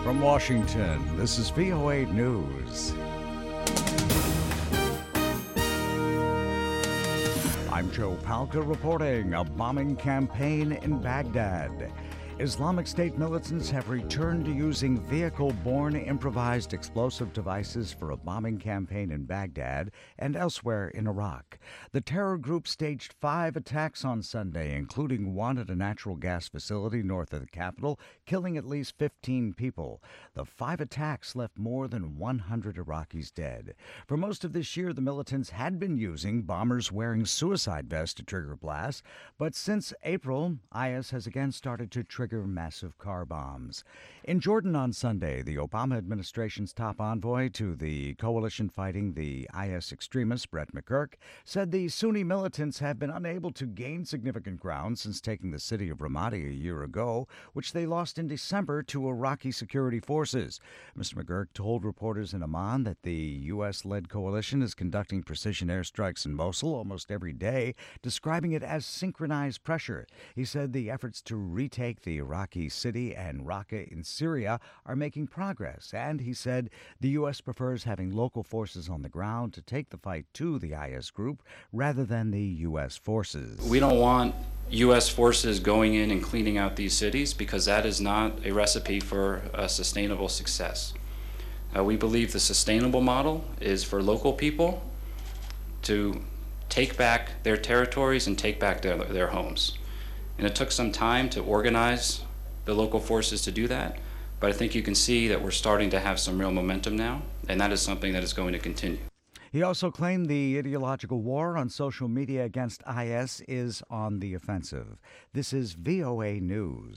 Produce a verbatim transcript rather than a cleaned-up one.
From Washington, this is V O A News. I'm Joe Palca reporting a bombing campaign in Baghdad. Islamic State militants have returned to using vehicle-borne improvised explosive devices for a bombing campaign in Baghdad and elsewhere in Iraq. The terror group staged five attacks on Sunday, including one at a natural gas facility north of the capital, killing at least fifteen people. The five attacks left more than one hundred Iraqis dead. For most of this year, the militants had been using bombers wearing suicide vests to trigger blasts, but since April, I S has again started to trigger massive car bombs. In Jordan on Sunday, the Obama administration's top envoy to the coalition fighting the I S extremists, Brett McGurk, said the Sunni militants have been unable to gain significant ground since taking the city of Ramadi a year ago, which they lost in December to Iraqi security forces. Mister McGurk told reporters in Amman that the U S-led coalition is conducting precision airstrikes in Mosul almost every day, describing it as synchronized pressure. He said the efforts to retake the Iraqi city and Raqqa in Syria are making progress, and he said the U S prefers having local forces on the ground to take the fight to the I S group rather than the U S forces. We don't want U S forces going in and cleaning out these cities because that is not a recipe for a sustainable success. Uh, we believe the sustainable model is for local people to take back their territories and take back their, their homes. And it took some time to organize the local forces to do that, but I think you can see that we're starting to have some real momentum now, and that is something that is going to continue. He also claimed the ideological war on social media against I S is on the offensive. This is V O A News.